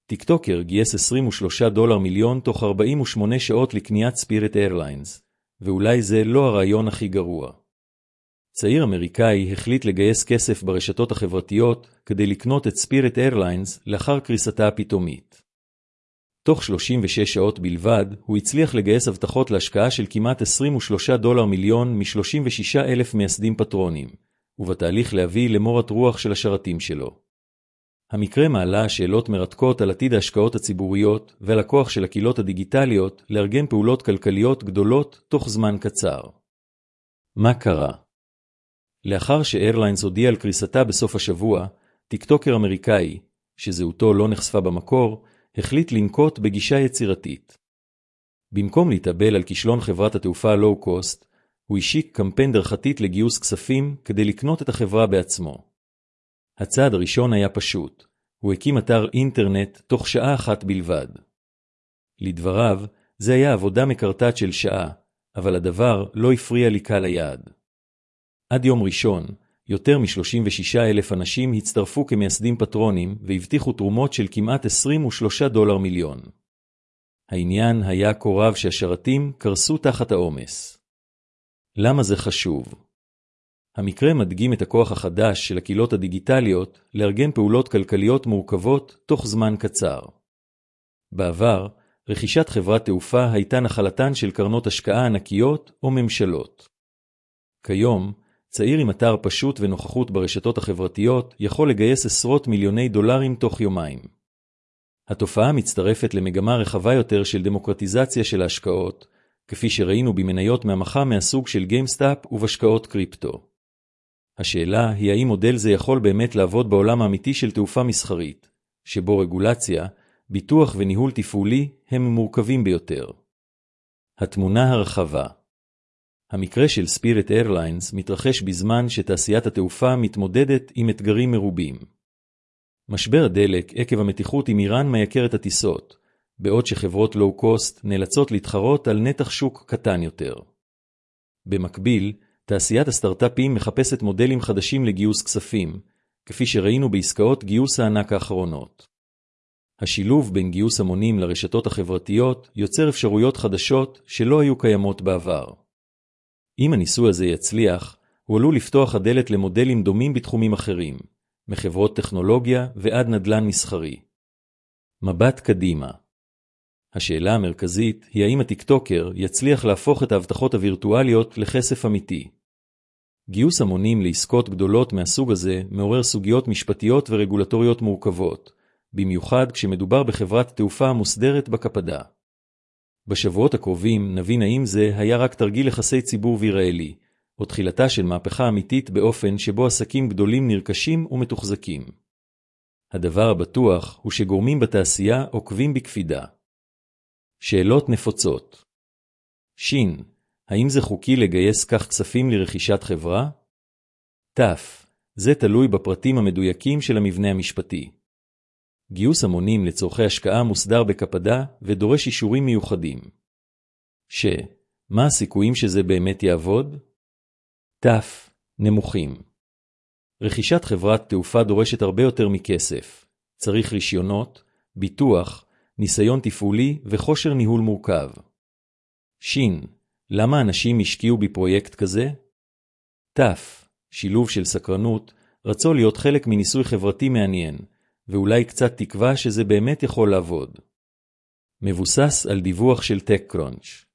טיקטוקר גייס $23 מיליון תוך 48 שעות לקניית ספיריט איירליינס, ואולי זה לא הרעיון הכי גרוע. צעיר אמריקאי החליט לגייס כסף ברשתות החברתיות כדי לקנות את ספיריט איירליינס לאחר קריסתה הפתאומית. תוך 36 שעות בלבד הוא הצליח לגייס הבטחות להשקעה של כמעט $23 מיליון מ-36,000 מייסדים פטרונים, ובתהליך להביא למורת רוח של השרתים שלו. המקרה מעלה שאלות מרתקות על עתיד ההשקעות הציבוריות ועל הכוח של הקהילות הדיגיטליות לארגן פעולות כלכליות גדולות תוך זמן קצר. מה קרה? לאחר שאיירליינס הודיע על קריסתה בסוף השבוע, טיקטוקר אמריקאי, שזהותו לא נחשפה במקור, החליט לנקוט בגישה יצירתית. במקום להתאבל על כישלון חברת התעופה הלואו-קוסט, הוא השיק קמפיין דרכתית לגיוס כספים כדי לקנות את החברה בעצמו. הצעד הראשון היה פשוט. הוא הקים אתר אינטרנט תוך שעה אחת בלבד. לדבריו, זה היה עבודה מקרטעת של שעה, אבל הדבר לא הפריע לקהל היעד. עד יום ראשון, יותר מ-36,000 אנשים הצטרפו כמייסדים פטרונים והבטיחו תרומות של כמעט $23 מיליון. העניין היה כה רב שהשרתים קרסו תחת העומס. למה זה חשוב? המקרה מדגים את הכוח החדש של הקהילות הדיגיטליות לארגן פעולות כלכליות מורכבות תוך זמן קצר. בעבר, רכישת חברת תעופה הייתה נחלתן של קרנות השקעה ענקיות או ממשלות. כיום, צעיר עם אתר פשוט ונוכחות ברשתות החברתיות יכול לגייס עשרות מיליוני דולרים תוך יומיים. התופעה מצטרפת למגמה רחבה יותר של דמוקרטיזציה של ההשקעות, כפי שראינו במניות מהמחאה מהסוג של גיימסטאפ ובהשקעות קריפטו. השאלה היא האם מודל זה יכול באמת לעבוד בעולם האמיתי של תעופה מסחרית, שבו רגולציה, ביטוח וניהול תפעולי הם מורכבים ביותר. התמונה הרחבה. המקרה של ספיריט איירליינס מתרחש בזמן שתעשיית התעופה מתמודדת עם אתגרים מרובים. משבר הדלק עקב המתיחות עם איראן מייקר את הטיסות, בעוד שחברות לואו-קוסט נאלצות להתחרות על נתח שוק קטן יותר. במקביל, תעשיית הסטארט-אפים מחפשת מודלים חדשים לגיוס כספים, כפי שראינו בעסקאות גיוס הענק האחרונות. השילוב בין גיוס המונים לרשתות החברתיות יוצר אפשרויות חדשות שלא היו קיימות בעבר. אם הניסוי הזה יצליח, הוא עלול לפתוח הדלת למודלים דומים בתחומים אחרים, מחברות טכנולוגיה ועד נדל"ן מסחרי. מבט קדימה. השאלה המרכזית היא האם הטיקטוקר יצליח להפוך את ההבטחות הווירטואליות לכסף אמיתי. גיוס המונים לעסקות גדולות מהסוג הזה מעורר סוגיות משפטיות ורגולטוריות מורכבות, במיוחד כשמדובר בחברת תעופה מוסדרת בקפדה. בשבועות הקרובים נבין האם זה היה רק תרגיל יחסי ציבור ויראלי, או תחילתה של מהפכה אמיתית באופן שבו עסקים גדולים נרכשים ומתוחזקים. הדבר הבטוח הוא שגורמים בתעשייה עוקבים בקפידה. שאלות נפוצות. שין, האם זה חוקי לגייס כך כספים לרכישת חברה? תף, זה תלוי בפרטים המדויקים של המבנה המשפטי. גיוס המונים לצורכי השקעה מוסדר בקפדה ודורש אישורים מיוחדים. מה הסיכויים שזה באמת יעבוד? תף, נמוכים. רכישת חברת תעופה דורשת הרבה יותר מכסף. צריך רישיונות, ביטוח, ניסיון תפעולי וכושר ניהול מורכב. שין, למה אנשים השקיעו בפרויקט כזה? תף, שילוב של סקרנות, רצו להיות חלק מניסוי חברתי מעניין, ואולי קצת תקווה שזה באמת יכול לעבוד. מבוסס על דיווח של TechCrunch.